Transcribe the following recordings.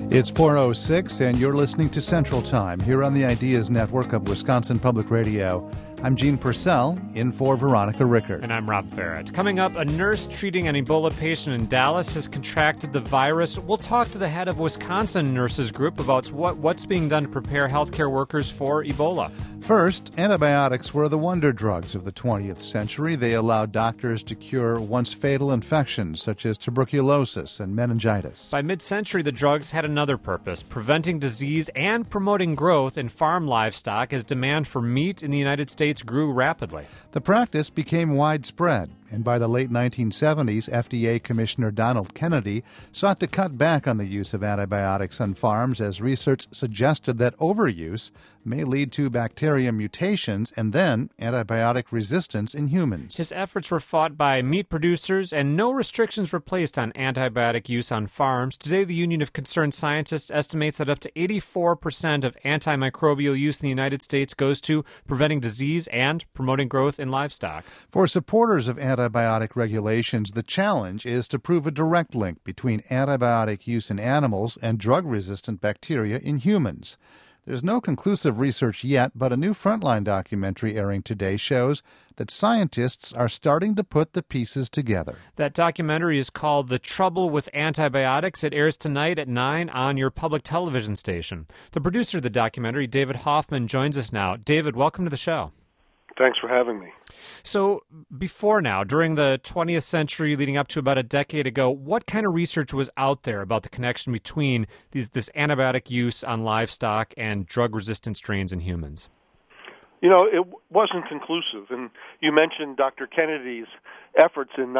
It's 4:06, and you're listening to Central Time here on the Ideas Network of Wisconsin Public Radio. I'm Gene Purcell, in for Veronica Rickert. And I'm Rob Farrett. Coming up, a nurse treating an Ebola patient in Dallas has contracted the virus. We'll talk to the head of Wisconsin Nurses Group about what's being done to prepare healthcare workers for Ebola. First, antibiotics were the wonder drugs of the 20th century. They allowed doctors to cure once fatal infections such as tuberculosis and meningitis. By mid-century, the drugs had another purpose, preventing disease and promoting growth in farm livestock as demand for meat in the United States grew rapidly. The practice became widespread, and by the late 1970s, FDA Commissioner Donald Kennedy sought to cut back on the use of antibiotics on farms as research suggested that overuse may lead to bacteria mutations and then antibiotic resistance in humans. His efforts were fought by meat producers, and no restrictions were placed on antibiotic use on farms. Today, the Union of Concerned Scientists estimates that up to 84% of antimicrobial use in the United States goes to preventing disease and promoting growth in livestock. For supporters of antibiotic regulations, the challenge is to prove a direct link between antibiotic use in animals and drug-resistant bacteria in humans. There's no conclusive research yet, but a new Frontline documentary airing today shows that scientists are starting to put the pieces together. That documentary is called The Trouble with Antibiotics. It airs tonight at 9 on your public television station. The producer of the documentary, David Hoffman, joins us now. David, welcome to the show. Thanks for having me. So before now, during the 20th century leading up to about a decade ago, what kind of research was out there about the connection between this antibiotic use on livestock and drug-resistant strains in humans? You know, it wasn't conclusive. And you mentioned Dr. Kennedy's efforts in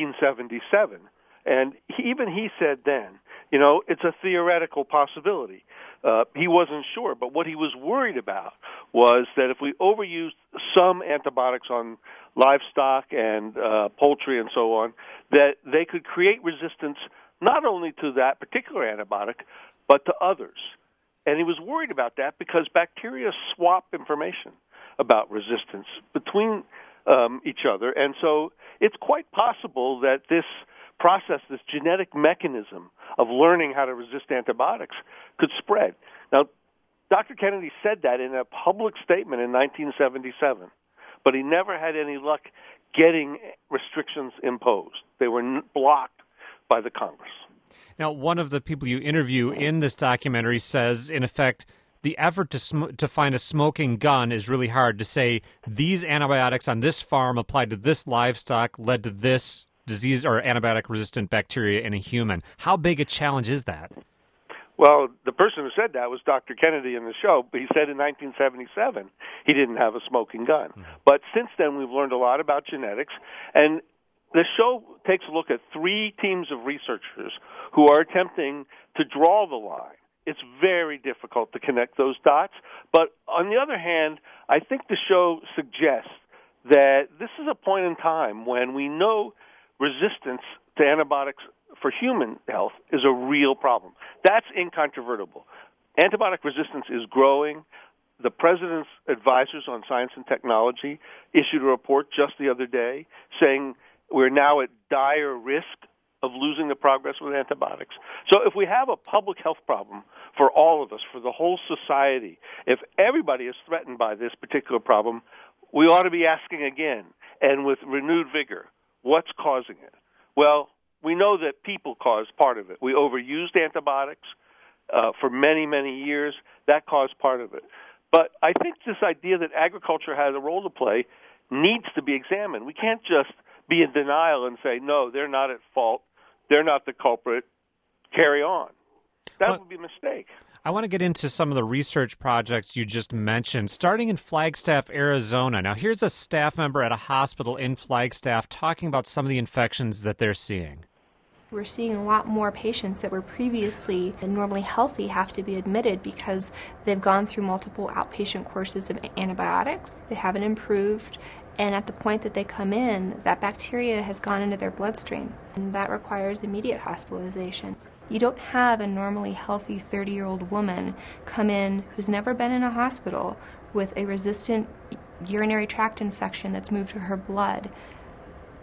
1977. And even he said then, you know, it's a theoretical possibility. He wasn't sure, but what he was worried about was that if we overused some antibiotics on livestock and poultry and so on, that they could create resistance not only to that particular antibiotic, but to others. And he was worried about that because bacteria swap information about resistance between each other. And so it's quite possible that this process, this genetic mechanism of learning how to resist antibiotics could spread. Now, Dr. Kennedy said that in a public statement in 1977, but he never had any luck getting restrictions imposed. They were blocked by the Congress. Now, one of the people you interview in this documentary says, in effect, the effort to find a smoking gun is really hard. To say these antibiotics on this farm applied to this livestock led to this disease or antibiotic-resistant bacteria in a human. How big a challenge is that? Well, the person who said that was Dr. Kennedy in the show, but he said in 1977 he didn't have a smoking gun. But since then, we've learned a lot about genetics, and the show takes a look at 3 teams of researchers who are attempting to draw the line. It's very difficult to connect those dots, but on the other hand, I think the show suggests that this is a point in time when we know resistance to antibiotics for human health is a real problem. That's incontrovertible. Antibiotic resistance is growing. The President's advisors on science and technology issued a report just the other day saying we're now at dire risk of losing the progress with antibiotics. So if we have a public health problem for all of us, for the whole society, if everybody is threatened by this particular problem, we ought to be asking again and with renewed vigor, what's causing it? Well, we know that people caused part of it. We overused antibiotics for many, many years. That caused part of it. But I think this idea that agriculture has a role to play needs to be examined. We can't just be in denial and say, no, they're not at fault. They're not the culprit. Carry on. That would be a mistake. I want to get into some of the research projects you just mentioned, starting in Flagstaff, Arizona. Now, here's a staff member at a hospital in Flagstaff talking about some of the infections that they're seeing. We're seeing a lot more patients that were previously normally healthy have to be admitted because they've gone through multiple outpatient courses of antibiotics. They haven't improved, and at the point that they come in, that bacteria has gone into their bloodstream, and that requires immediate hospitalization. You don't have a normally healthy 30-year-old woman come in who's never been in a hospital with a resistant urinary tract infection that's moved to her blood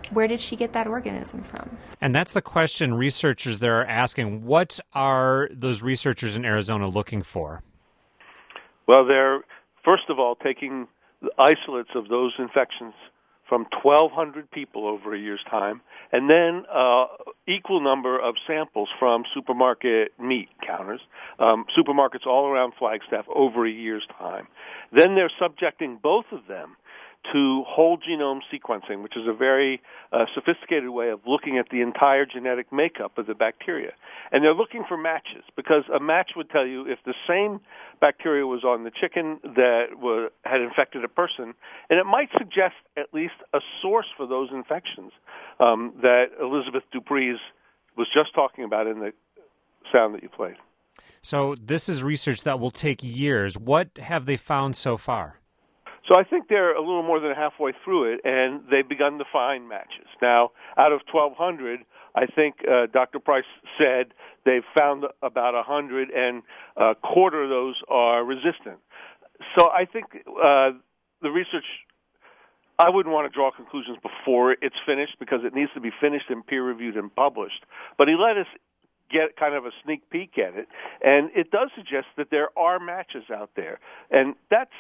Where did she get that organism from? And that's the question researchers there are asking. What are those researchers in Arizona looking for? Well, they're, first of all, taking the isolates of those infections from 1,200 people over a year's time, and then equal number of samples from supermarket meat counters, supermarkets all around Flagstaff over a year's time. Then they're subjecting both of them to whole genome sequencing, which is a very sophisticated way of looking at the entire genetic makeup of the bacteria. And they're looking for matches, because a match would tell you if the same bacteria was on the chicken that had infected a person, and it might suggest at least a source for those infections that Elizabeth Dupree's was just talking about in the sound that you played. So this is research that will take years. What have they found so far? So I think they're a little more than halfway through it, and they've begun to find matches. Now, out of 1,200, I think Dr. Price said they've found about 100, and a quarter of those are resistant. So I think the research, I wouldn't want to draw conclusions before it's finished, because it needs to be finished and peer-reviewed and published. But he let us get kind of a sneak peek at it, and it does suggest that there are matches out there. And that's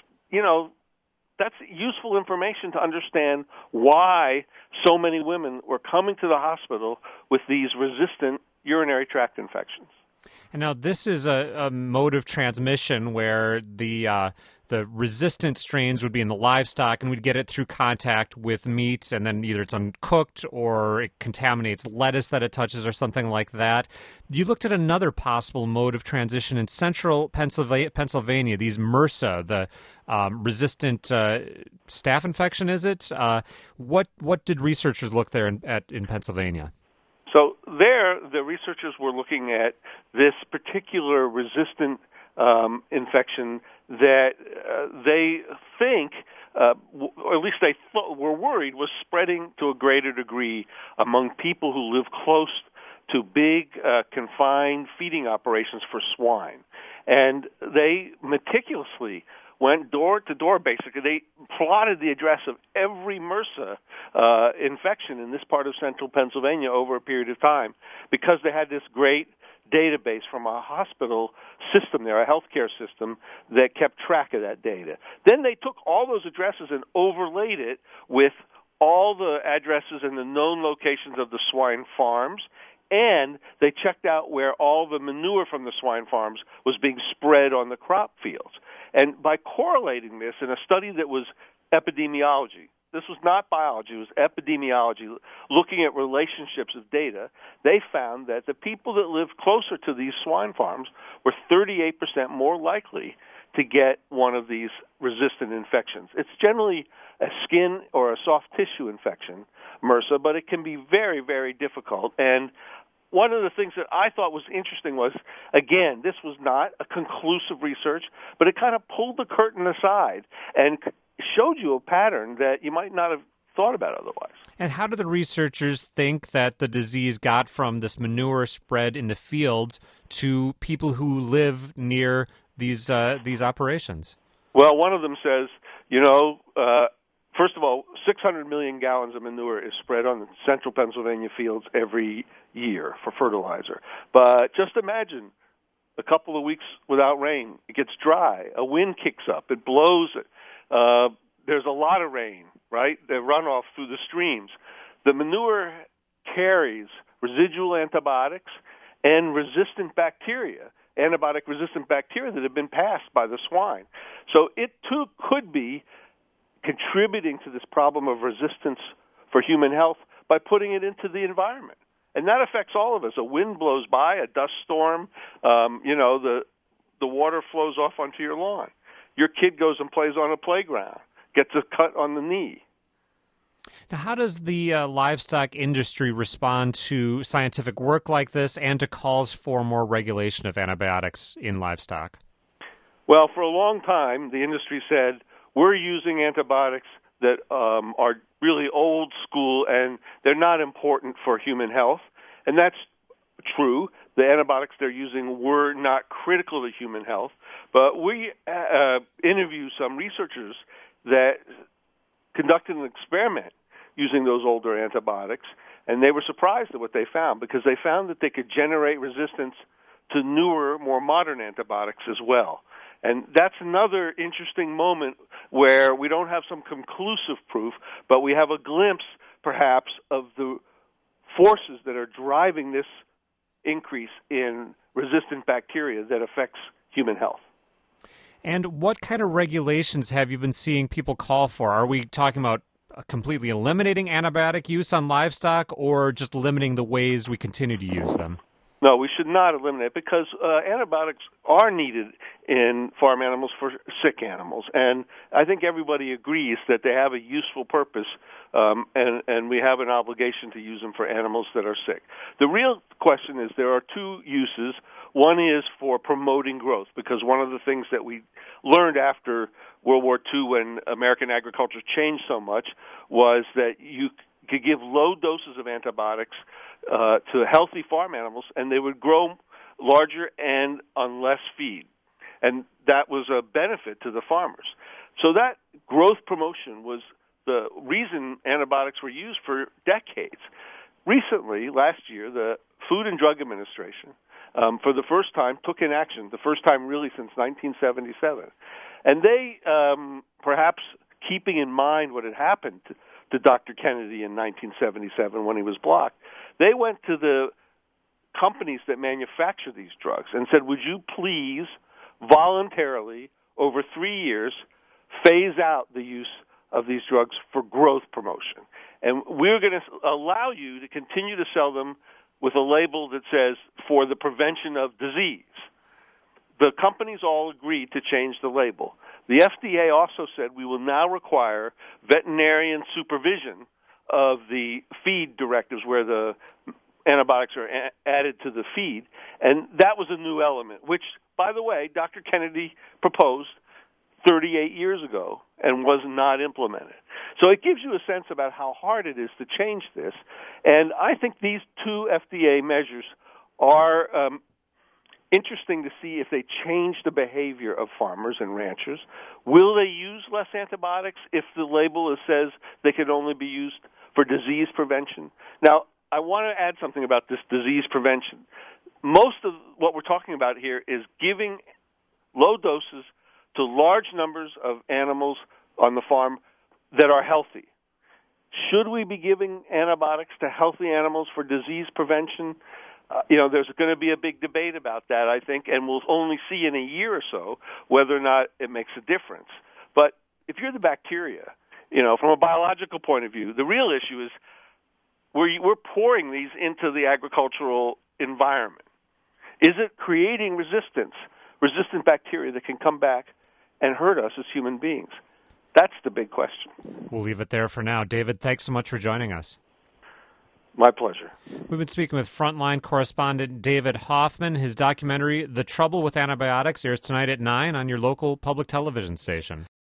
useful information to understand why so many women were coming to the hospital with these resistant urinary tract infections. And now this is a mode of transmission where the resistant strains would be in the livestock, and we'd get it through contact with meat, and then either it's uncooked or it contaminates lettuce that it touches or something like that. You looked at another possible mode of transition in central Pennsylvania, these MRSA, the resistant staph infection, is it? What did researchers look there in Pennsylvania? So there, the researchers were looking at this particular resistant infection that they think, or at least they were worried, was spreading to a greater degree among people who live close to big confined feeding operations for swine. And they meticulously went door to door, basically. They plotted the address of every MRSA infection in this part of central Pennsylvania over a period of time, because they had this great database from a hospital system there, a healthcare system, that kept track of that data. Then they took all those addresses and overlaid it with all the addresses and the known locations of the swine farms, and they checked out where all the manure from the swine farms was being spread on the crop fields. And by correlating this in a study that was epidemiology, this was not biology, it was epidemiology, looking at relationships of data, they found that the people that lived closer to these swine farms were 38% more likely to get one of these resistant infections. It's generally a skin or a soft tissue infection, MRSA, but it can be very, very difficult. And one of the things that I thought was interesting was, again, this was not a conclusive research, but it kind of pulled the curtain aside and showed you a pattern that you might not have thought about otherwise. And how do the researchers think that the disease got from this manure spread in the fields to people who live near these operations? Well, one of them says, first of all, 600 million gallons of manure is spread on the central Pennsylvania fields every year for fertilizer. But just imagine a couple of weeks without rain. It gets dry. A wind kicks up. It blows it. There's a lot of rain, right? The runoff through the streams. The manure carries residual antibiotics and resistant bacteria, antibiotic-resistant bacteria that have been passed by the swine. So it, too, could be contributing to this problem of resistance for human health by putting it into the environment. And that affects all of us. A wind blows by, a dust storm, the water flows off onto your lawn. Your kid goes and plays on a playground, gets a cut on the knee. Now, how does the livestock industry respond to scientific work like this and to calls for more regulation of antibiotics in livestock? Well, for a long time, the industry said, we're using antibiotics that are really old school and they're not important for human health. And that's true. The antibiotics they're using were not critical to human health. But we interviewed some researchers that conducted an experiment using those older antibiotics, and they were surprised at what they found because they found that they could generate resistance to newer, more modern antibiotics as well. And that's another interesting moment where we don't have some conclusive proof, but we have a glimpse, perhaps, of the forces that are driving this increase in resistant bacteria that affects human health. And what kind of regulations have you been seeing people call for? Are we talking about completely eliminating antibiotic use on livestock or just limiting the ways we continue to use them? No, we should not eliminate because antibiotics are needed in farm animals for sick animals, and I think everybody agrees that they have a useful purpose, and we have an obligation to use them for animals that are sick. The real question is there are two uses. One is for promoting growth, because one of the things that we learned after World War II when American agriculture changed so much was that you could give low doses of antibiotics to healthy farm animals, and they would grow larger and on less feed. And that was a benefit to the farmers. So that growth promotion was the reason antibiotics were used for decades. Recently, last year, the Food and Drug Administration, for the first time, took in action, the first time really since 1977. And they, perhaps keeping in mind what had happened to Dr. Kennedy in 1977 when he was blocked, they went to the companies that manufacture these drugs and said, would you please voluntarily, over 3 years, phase out the use of these drugs for growth promotion? And we're going to allow you to continue to sell them with a label that says, for the prevention of disease. The companies all agreed to change the label. The FDA also said we will now require veterinarian supervision of the feed directives where the antibiotics are added to the feed, and that was a new element, which, by the way, Dr. Kennedy proposed 38 years ago and was not implemented. So it gives you a sense about how hard it is to change this, and I think these two FDA measures are interesting to see if they change the behavior of farmers and ranchers. Will they use less antibiotics if the label says they can only be used for disease prevention? Now, I want to add something about this disease prevention. Most of what we're talking about here is giving low doses to large numbers of animals on the farm that are healthy. Should we be giving antibiotics to healthy animals for disease prevention? There's going to be a big debate about that, I think, and we'll only see in a year or so whether or not it makes a difference. But if you're the bacteria, from a biological point of view, the real issue is we're pouring these into the agricultural environment. Is it creating resistant bacteria that can come back and hurt us as human beings? That's the big question. We'll leave it there for now. David, thanks so much for joining us. My pleasure. We've been speaking with Frontline correspondent David Hoffman. His documentary, The Trouble with Antibiotics, airs tonight at 9 on your local public television station.